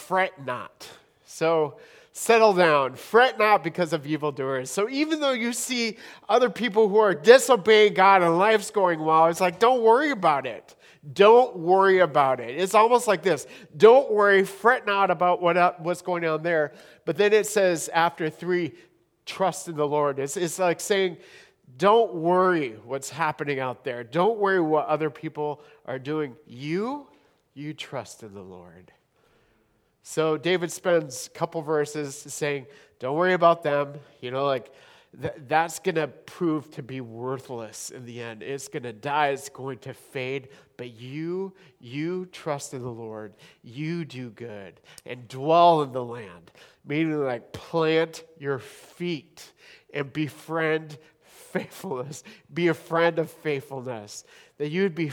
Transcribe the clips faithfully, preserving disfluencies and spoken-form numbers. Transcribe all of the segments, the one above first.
fret not. So settle down. Fret not because of evildoers. So even though you see other people who are disobeying God and life's going well, it's like, don't worry about it. Don't worry about it. It's almost like this. Don't worry, fret not about what what's going on there. But then it says after three, trust in the Lord. It's, it's like saying, don't worry what's happening out there. Don't worry what other people are doing. You, you trust in the Lord. So David spends a couple verses saying, don't worry about them. You know, like th- that's going to prove to be worthless in the end. It's going to die. It's going to fade. But you, you trust in the Lord. You do good and dwell in the land. Meaning like plant your feet and befriend faithfulness. Be a friend of faithfulness. That you'd be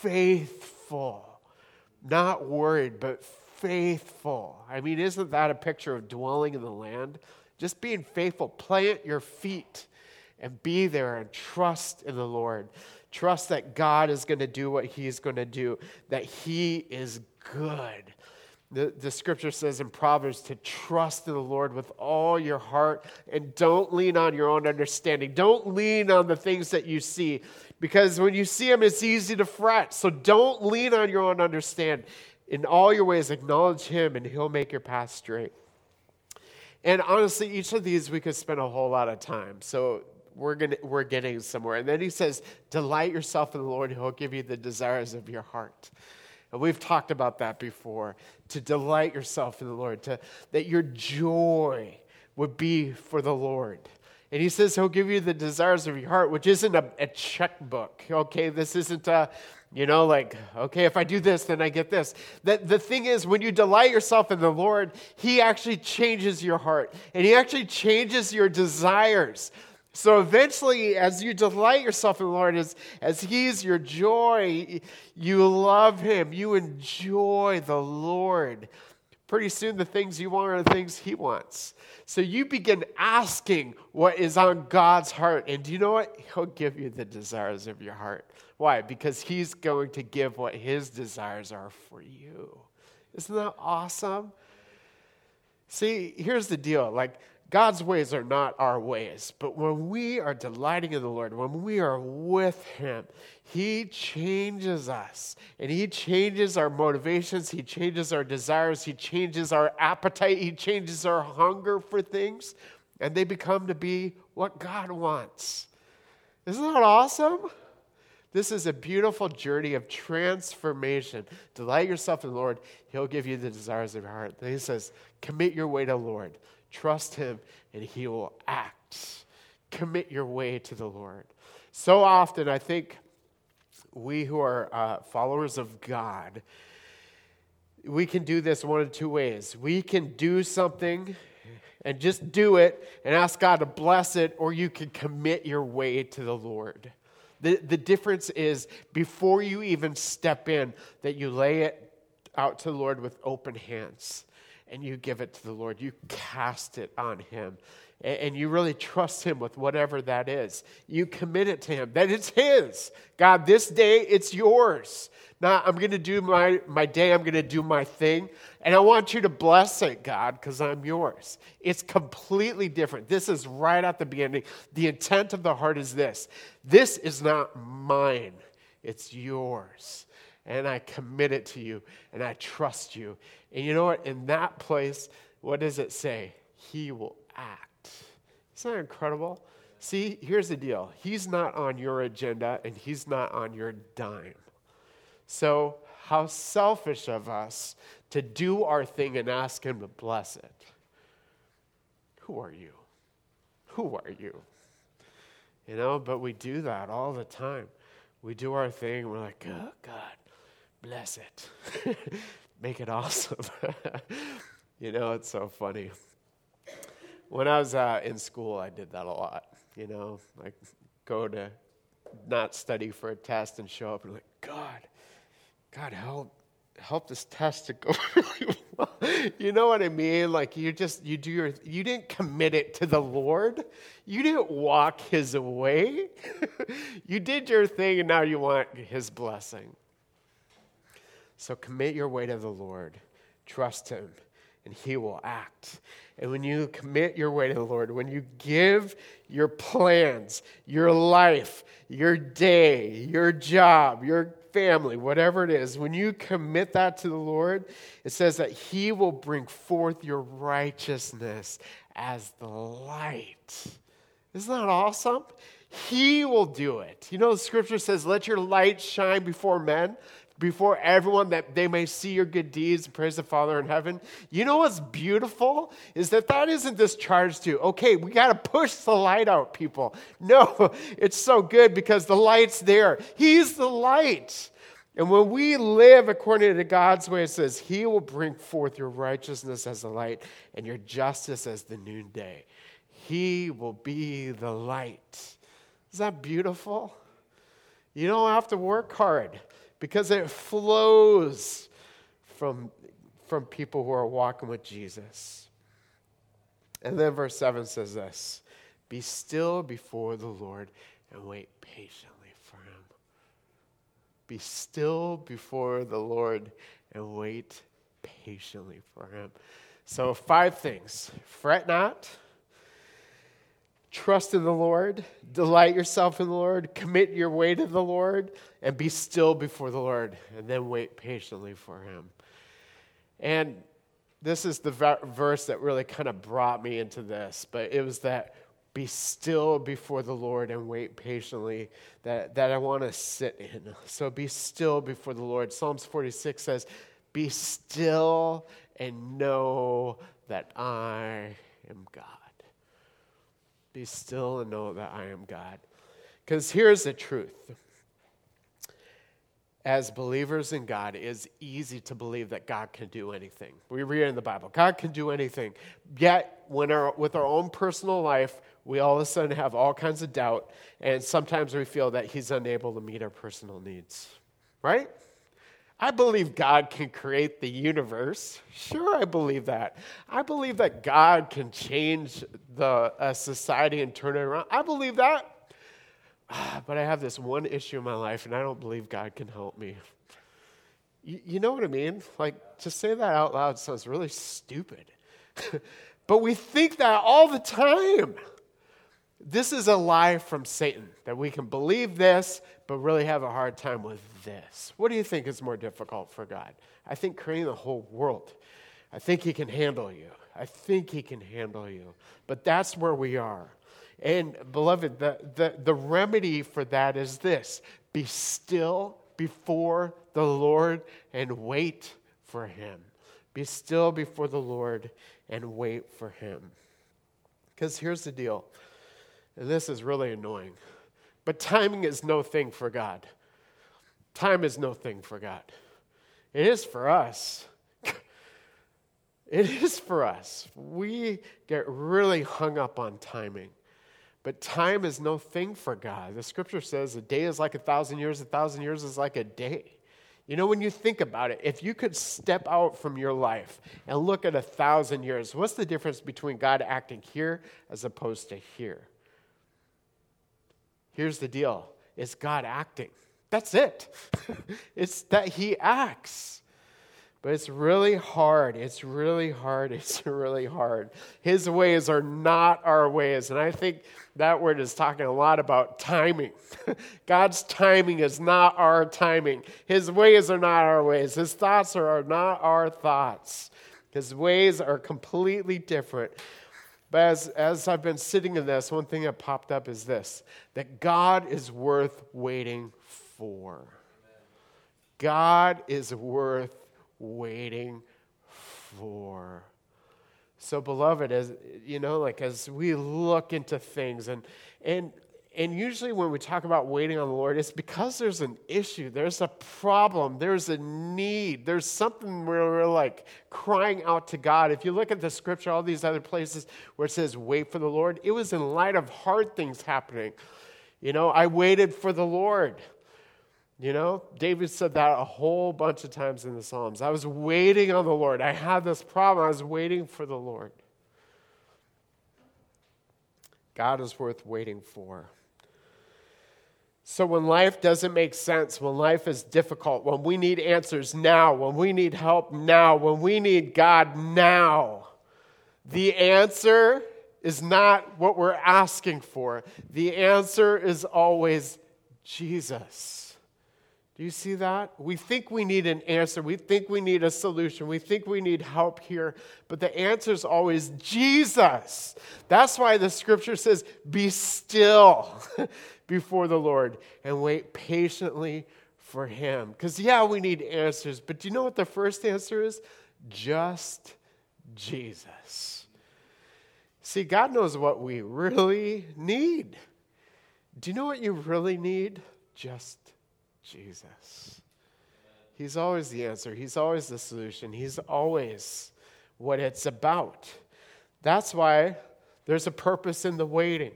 faithful. Not worried, but faithful. I mean, isn't that a picture of dwelling in the land? Just being faithful. Plant your feet and be there and trust in the Lord. Trust that God is going to do what he's going to do, that he is good. The, the scripture says in Proverbs to trust in the Lord with all your heart and don't lean on your own understanding. Don't lean on the things that you see, because when you see them, it's easy to fret. So don't lean on your own understanding. In all your ways, acknowledge him and he'll make your path straight. And honestly, each of these we could spend a whole lot of time. So we're gonna we're getting somewhere. And then he says, delight yourself in the Lord, he'll give you the desires of your heart. And we've talked about that before. To delight yourself in the Lord, to that your joy would be for the Lord. And he says he'll give you the desires of your heart, which isn't a, a checkbook. Okay, this isn't a, you know, like, okay, if I do this, then I get this. The, the thing is, when you delight yourself in the Lord, he actually changes your heart. And he actually changes your desires. So eventually, as you delight yourself in the Lord, as, as he's your joy, you love him, you enjoy the Lord. Pretty soon, the things you want are the things he wants. So you begin asking what is on God's heart. And do you know what? He'll give you the desires of your heart. Why? Because he's going to give what his desires are for you. Isn't that awesome? See, here's the deal. Like, God's ways are not our ways. But when we are delighting in the Lord, when we are with him, he changes us. And he changes our motivations. He changes our desires. He changes our appetite. He changes our hunger for things. And they become to be what God wants. Isn't that awesome? This is a beautiful journey of transformation. Delight yourself in the Lord. He'll give you the desires of your heart. Then he says, commit your way to the Lord. Trust him, and he will act. Commit your way to the Lord. So often, I think we who are uh, followers of God, we can do this one of two ways. We can do something and just do it and ask God to bless it, or you can commit your way to the Lord. The, the difference is, before you even step in, that you lay it out to the Lord with open hands. And you give it to the Lord. You cast it on him. And you really trust him with whatever that is. You commit it to him. That it's his. God, this day, it's yours. Now, I'm going to do my, my day. I'm going to do my thing. And I want you to bless it, God, because I'm yours. It's completely different. This is right at the beginning. The intent of the heart is this. This is not mine. It's yours. And I commit it to you, and I trust you. And you know what? In that place, what does it say? He will act. Isn't that incredible? See, here's the deal. He's not on your agenda, and he's not on your dime. So how selfish of us to do our thing and ask him to bless it. Who are you? Who are you? You know, but we do that all the time. We do our thing, and we're like, oh, God. Bless it. Make it awesome. You know, it's so funny. When I was uh, in school, I did that a lot. You know, like go to not study for a test and show up and like, God, God, help, help this test to go really well. You know what I mean? Like you just, you do your, you didn't commit it to the Lord. You didn't walk his way. You did your thing and now you want his blessing. So commit your way to the Lord. Trust him. and he will act. And when you commit your way to the Lord, when you give your plans, your life, your day, your job, your family, whatever it is, when you commit that to the Lord, it says that he will bring forth your righteousness as the light. Isn't that awesome? He will do it. You know, the scripture says, let your light shine before men, before everyone, that they may see your good deeds and praise the Father in heaven. You know what's beautiful is that that isn't this charge to, okay, we got to push the light out, people. No, it's so good because the light's there. He's the light. And when we live according to God's way, it says, he will bring forth your righteousness as the light and your justice as the noonday. He will be the light. Is that beautiful? You don't have to work hard, because it flows from, from people who are walking with Jesus. And then verse seven says this, be still before the Lord and wait patiently for him. Be still before the Lord and wait patiently for him. So five things. Fret not. Trust in the Lord, delight yourself in the Lord, commit your way to the Lord, and be still before the Lord, and then wait patiently for him. And this is the verse that really kind of brought me into this, but it was that be still before the Lord and wait patiently that, that I want to sit in. So be still before the Lord. Psalms forty-six says, be still and know that I am God. Be still and know that I am God. Because here's the truth. As believers in God, it is easy to believe that God can do anything. We read in the Bible, God can do anything. Yet, when our, with our own personal life, we all of a sudden have all kinds of doubt, and sometimes we feel that he's unable to meet our personal needs. Right? I believe God can create the universe. Sure, I believe that. I believe that God can change the uh, society and turn it around. I believe that. But I have this one issue in my life, and I don't believe God can help me. You, you know what I mean? Like, to say that out loud sounds really stupid. But we think that all the time. This is a lie from Satan, that we can believe this, but really have a hard time with this. What do you think is more difficult for God? I think creating the whole world. I think he can handle you. I think he can handle you. But that's where we are. And beloved, the, the, the remedy for that is this. Be still before the Lord and wait for him. Be still before the Lord and wait for him. Because here's the deal. And this is really annoying. But timing is no thing for God. Time is no thing for God. It is for us. It is for us. We get really hung up on timing. But time is no thing for God. The scripture says a day is like a thousand years, a thousand years is like a day. You know, when you think about it, if you could step out from your life and look at a thousand years, what's the difference between God acting here as opposed to here? Here's the deal. It's God acting. That's it. It's that he acts. But it's really hard. It's really hard. It's really hard. His ways are not our ways. And I think that word is talking a lot about timing. God's timing is not our timing. His ways are not our ways. His thoughts are not our thoughts. His ways are completely different. But as, as I've been sitting in this, one thing that popped up is this, that God is worth waiting for. God is worth waiting for. So, beloved, as you know, like as we look into things, and and and usually when we talk about waiting on the Lord, it's because there's an issue, there's a problem, there's a need, there's something where we're like crying out to God. If you look at the scripture, all these other places where it says wait for the Lord, it was in light of hard things happening. You know, I waited for the Lord. You know, David said that a whole bunch of times in the Psalms. I was waiting on the Lord. I had this problem. I was waiting for the Lord. God is worth waiting for. So when life doesn't make sense, when life is difficult, when we need answers now, when we need help now, when we need God now, the answer is not what we're asking for. The answer is always Jesus. Do you see that? We think we need an answer. We think we need a solution. We think we need help here. But the answer is always Jesus. That's why the scripture says, be still before the Lord and wait patiently for him. Because, yeah, we need answers. But do you know what the first answer is? Just Jesus. See, God knows what we really need. Do you know what you really need? Just Jesus. He's always the answer. He's always the solution. He's always what it's about. That's why there's a purpose in the waiting.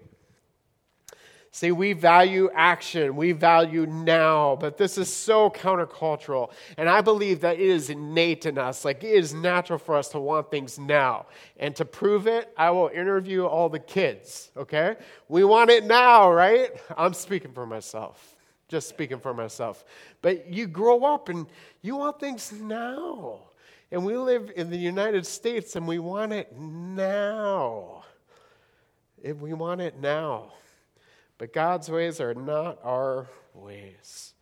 See, we value action. We value now. But this is so countercultural. And I believe that it is innate in us. Like, it is natural for us to want things now. And to prove it, I will interview all the kids, okay? We want it now, right? I'm speaking for myself. Just speaking for myself. But you grow up and you want things now. And we live in the United States and we want it now. And we want it now. But God's ways are not our ways.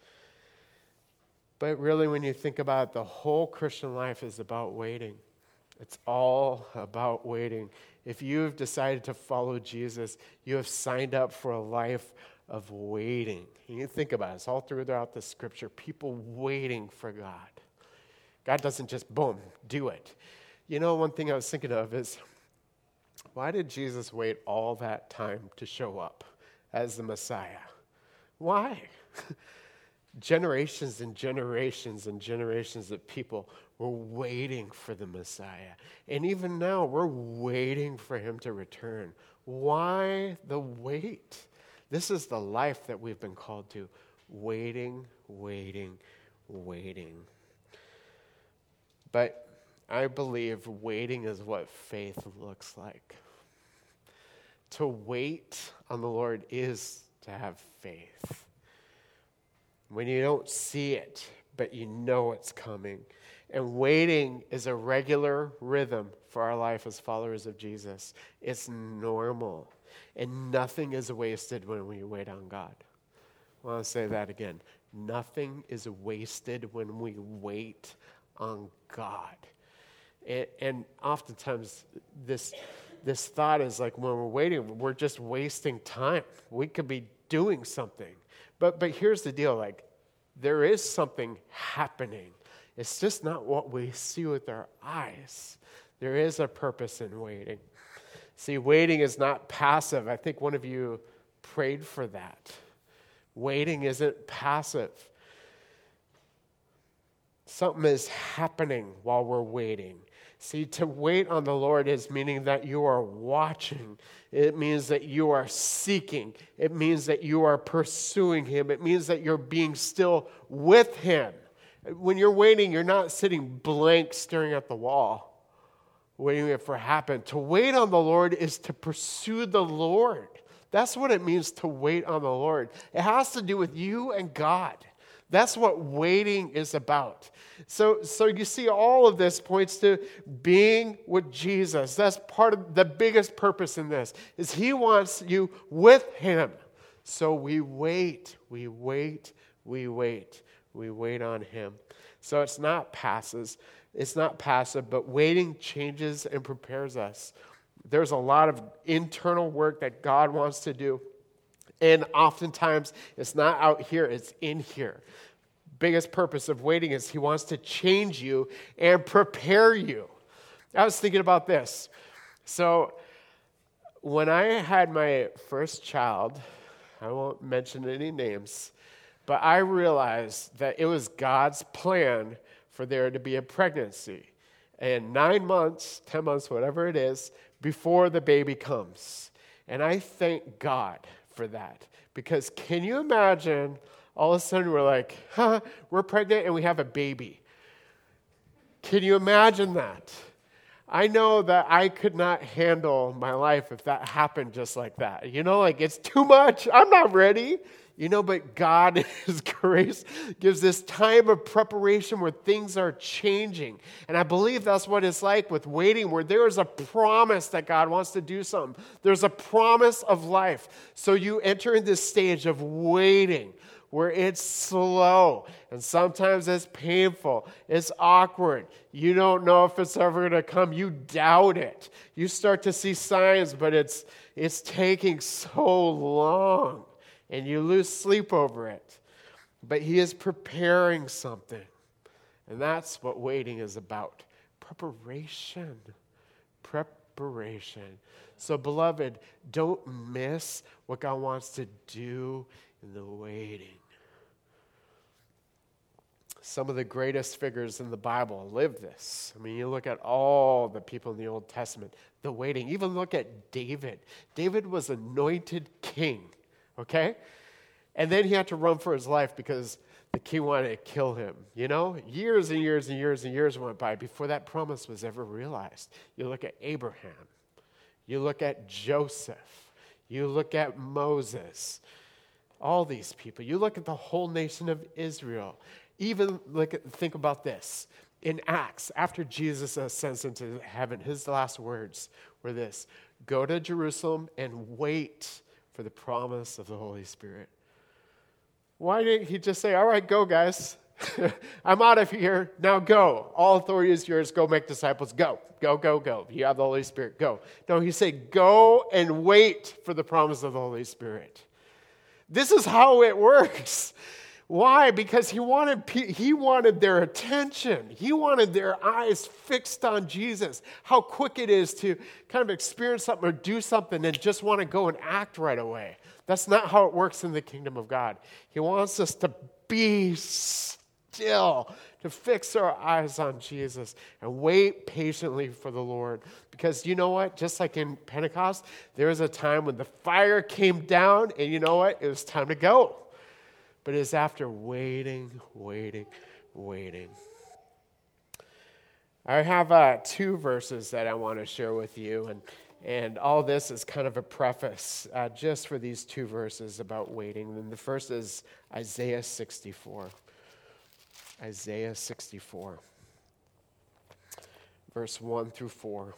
But really, when you think about it, the whole Christian life is about waiting. It's all about waiting. If you've decided to follow Jesus, you have signed up for a life of waiting. And you think about it, it's all throughout the scripture, people waiting for God. God doesn't just, boom, do it. You know, one thing I was thinking of is, why did Jesus wait all that time to show up as the Messiah? Why? Generations and generations and generations of people were waiting for the Messiah. And even now, we're waiting for him to return. Why the wait? This is the life that we've been called to. Waiting, waiting, waiting. But I believe waiting is what faith looks like. To wait on the Lord is to have faith. When you don't see it, but you know it's coming. And waiting is a regular rhythm for our life as followers of Jesus. It's normal. And nothing is wasted when we wait on God. I want to say that again. Nothing is wasted when we wait on God. And, and oftentimes this, this thought is like, when we're waiting, we're just wasting time. We could be doing something. But but here's the deal, like, there is something happening. It's just not what we see with our eyes. There is a purpose in waiting. See, waiting is not passive. I think one of you prayed for that. Waiting isn't passive. Something is happening while we're waiting. See, to wait on the Lord is meaning that you are watching. It means that you are seeking. It means that you are pursuing him. It means that you're being still with him. When you're waiting, you're not sitting blank staring at the wall, waiting for it to happen. To wait on the Lord is to pursue the Lord. That's what it means to wait on the Lord. It has to do with you and God. That's what waiting is about. So, so you see, all of this points to being with Jesus. That's part of the biggest purpose in this, is he wants you with him. So we wait, we wait, we wait. We wait on him. So it's not passive. It's not passive, but waiting changes and prepares us. There's a lot of internal work that God wants to do. And oftentimes, it's not out here, it's in here. Biggest purpose of waiting is he wants to change you and prepare you. I was thinking about this. So when I had my first child, I won't mention any names, but I realized that it was God's plan for there to be a pregnancy. And nine months, ten months, whatever it is, before the baby comes. And I thank God for that. Because can you imagine, all of a sudden we're like, huh, we're pregnant and we have a baby. Can you imagine that? I know that I could not handle my life if that happened just like that. You know, like, it's too much. I'm not ready. You know, but God, in His grace, gives this time of preparation where things are changing. And I believe that's what it's like with waiting, where there is a promise that God wants to do something. There's a promise of life. So you enter in this stage of waiting, where it's slow, and sometimes it's painful, it's awkward. You don't know if it's ever going to come. You doubt it. You start to see signs, but it's it's taking so long, and you lose sleep over it. But He is preparing something, and that's what waiting is about. Preparation. Preparation. So, beloved, don't miss what God wants to do in the waiting. Some of the greatest figures in the Bible live this. I mean, you look at all the people in the Old Testament, the waiting. Even look at David. David was anointed king, okay? And then he had to run for his life because the king wanted to kill him. You know, years and years and years and years went by before that promise was ever realized. You look at Abraham. You look at Joseph. You look at Moses. All these people. You look at the whole nation of Israel. Even look at, think about this. In Acts, after Jesus ascends into heaven, his last words were this: go to Jerusalem and wait for the promise of the Holy Spirit. Why didn't he just say, all right, go, guys. I'm out of here. Now go. All authority is yours. Go make disciples. Go. Go, go, go. You have the Holy Spirit. Go. No, he said, go and wait for the promise of the Holy Spirit. This is how it works. Why? Because he wanted he wanted their attention. He wanted their eyes fixed on Jesus. How quick it is to kind of experience something or do something and just want to go and act right away. That's not how it works in the kingdom of God. He wants us to be still, to fix our eyes on Jesus and wait patiently for the Lord. Because you know what? Just like in Pentecost, there was a time when the fire came down and you know what? It was time to go. But it's after waiting, waiting, waiting. I have uh, two verses that I want to share with you, and and all this is kind of a preface uh, just for these two verses about waiting. And the first is Isaiah sixty-four. Isaiah sixty-four, verse one through four,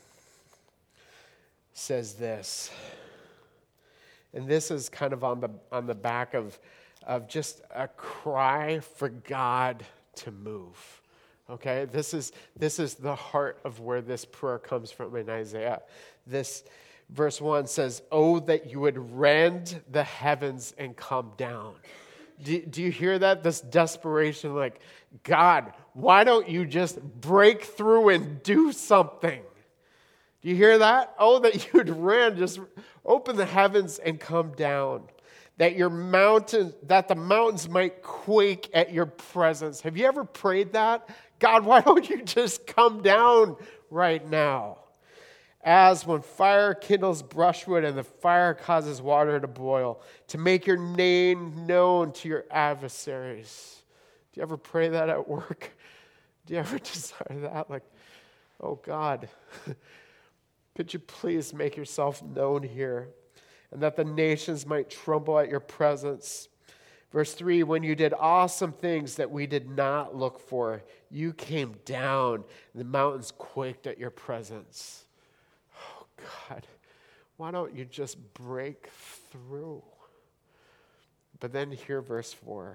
says this. And this is kind of on the on the back of of just a cry for God to move. Okay? This is this is the heart of where this prayer comes from in Isaiah. This verse one says, "Oh, that you would rend the heavens and come down." Do, do you hear that? This desperation, like, God, why don't you just break through and do something? Do you hear that? Oh, that you would rend, just open the heavens and come down. That your mountain, that the mountains might quake at your presence. Have you ever prayed that? God, why don't you just come down right now? As when fire kindles brushwood and the fire causes water to boil, to make your name known to your adversaries. Do you ever pray that at work? Do you ever desire that? Like, oh God, could you please make yourself known here? And that the nations might tremble at your presence. Verse three, when you did awesome things that we did not look for, you came down, and the mountains quaked at your presence. Oh, God, why don't you just break through? But then hear verse four.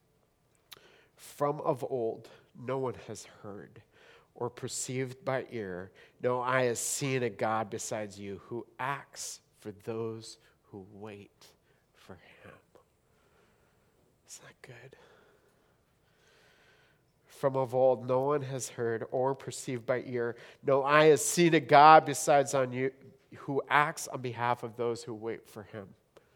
From of old, no one has heard or perceived by ear, no eye has seen a God besides you who acts for those who wait for him. Isn't that good? From of old, no one has heard or perceived by ear. No eye has seen a God besides on you who acts on behalf of those who wait for him.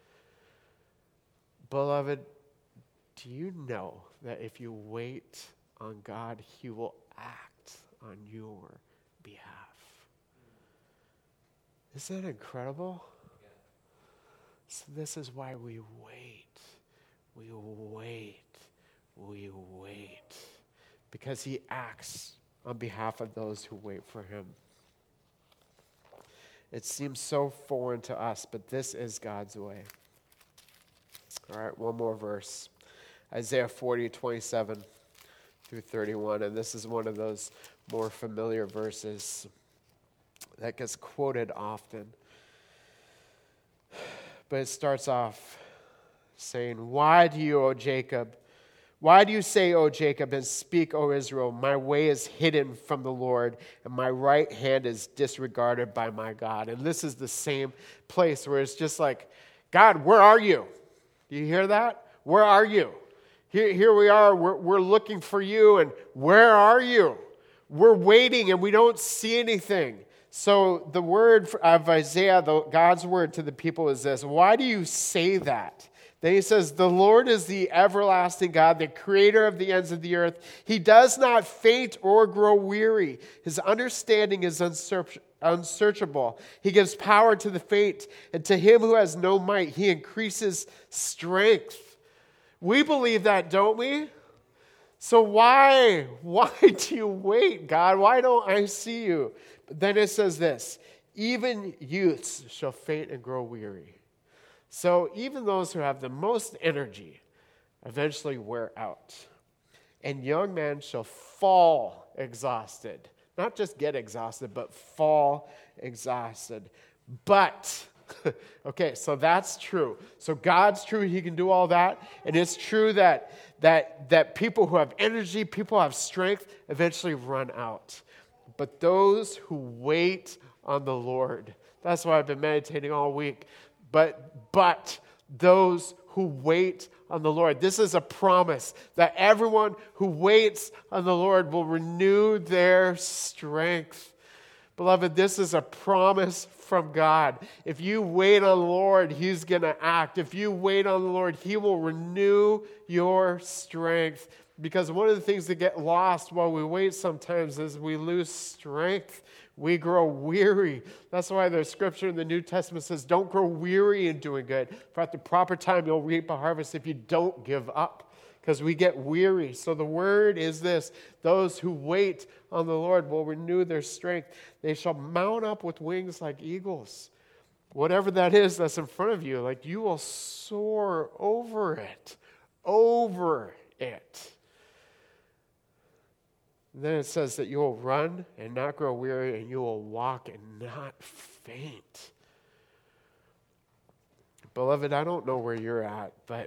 Beloved, do you know that if you wait on God, he will act on your behalf? Isn't that incredible? So this is why we wait. We wait. We wait. Because he acts on behalf of those who wait for him. It seems so foreign to us, but this is God's way. All right, one more verse. Isaiah forty, twenty-seven through thirty-one. And this is one of those more familiar verses that gets quoted often. But it starts off saying, Why do you, O Jacob, why do you say, O Jacob, and speak, O Israel, my way is hidden from the Lord, and my right hand is disregarded by my God? And this is the same place where it's just like, God, where are you? Do you hear that? Where are you? Here, here we are, we're, we're looking for you, and where are you? We're waiting, and we don't see anything. So the word of Isaiah, the, God's word to the people is this: why do you say that? Then he says, the Lord is the everlasting God, the creator of the ends of the earth. He does not faint or grow weary. His understanding is unsearch- unsearchable. He gives power to the faint, and to him who has no might, he increases strength. We believe that, don't we? So why, why do you wait, God? Why don't I see you? But then it says this: even youths shall faint and grow weary. So even those who have the most energy eventually wear out. And young men shall fall exhausted. Not just get exhausted, but fall exhausted. But, okay, so that's true. So God's true, he can do all that. And it's true that, that, that people who have energy, people who have strength, eventually run out. But those who wait on the Lord, that's why I've been meditating all week. But, but those who wait on the Lord. This is a promise that everyone who waits on the Lord will renew their strength. Beloved, this is a promise from God. If you wait on the Lord, he's going to act. If you wait on the Lord, he will renew your strength. Because one of the things that get lost while we wait sometimes is we lose strength. We grow weary. That's why there's scripture in the New Testament says, don't grow weary in doing good. For at the proper time, you'll reap a harvest if you don't give up. Because we get weary. So the word is this: those who wait on the Lord will renew their strength. They shall mount up with wings like eagles. Whatever that is that's in front of you, like you will soar over it. Over it. And then it says that you will run and not grow weary, and you will walk and not faint. Beloved, I don't know where you're at, but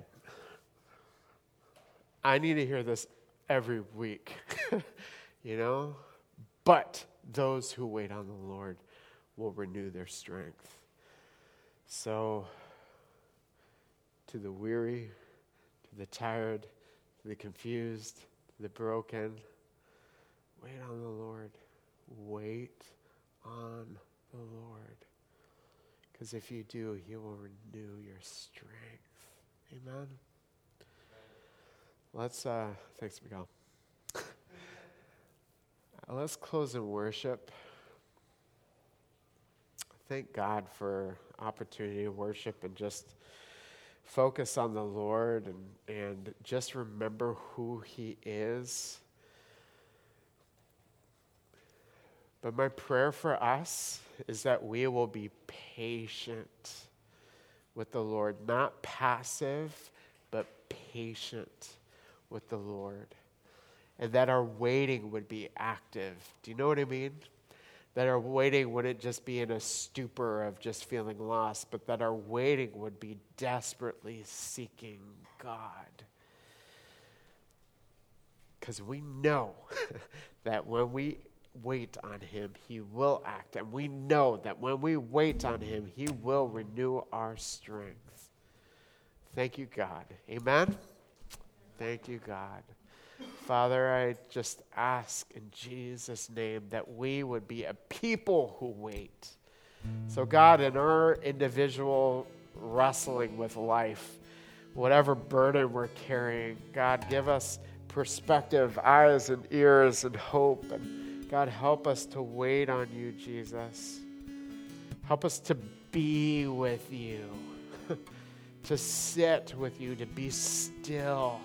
I need to hear this every week, you know? But those who wait on the Lord will renew their strength. So, to the weary, to the tired, to the confused, to the broken, wait on the Lord. Wait on the Lord. Because if you do, he will renew your strength. Amen? Let's, uh, thanks, Miguel. Let's close in worship. Thank God for opportunity to worship and just focus on the Lord and, and just remember who he is. But my prayer for us is that we will be patient with the Lord, not passive, but patient with the Lord. And that our waiting would be active. Do you know what I mean? That our waiting wouldn't just be in a stupor of just feeling lost, but that our waiting would be desperately seeking God. Because we know that when we wait on him, he will act. And we know that when we wait on him, he will renew our strength. Thank you, God. Amen? Thank you, God. Father, I just ask in Jesus' name that we would be a people who wait. So God, in our individual wrestling with life, whatever burden we're carrying, God, give us perspective, eyes and ears and hope. And God, help us to wait on you, Jesus. Help us to be with you, to sit with you, to be still.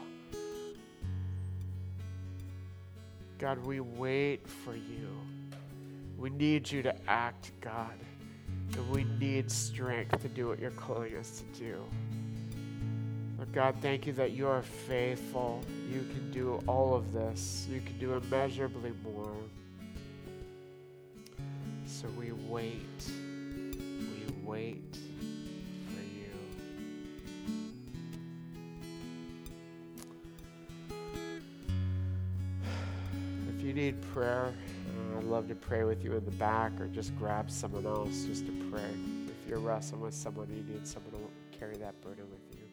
God, we wait for you. We need you to act, God. And we need strength to do what you're calling us to do. Lord God, thank you that you are faithful. You can do all of this. You can do immeasurably more. So we wait. We wait for you. If you need prayer, uh, I'd love to pray with you in the back, or just grab someone else just to pray. If you're wrestling with someone, you need someone to carry that burden with you.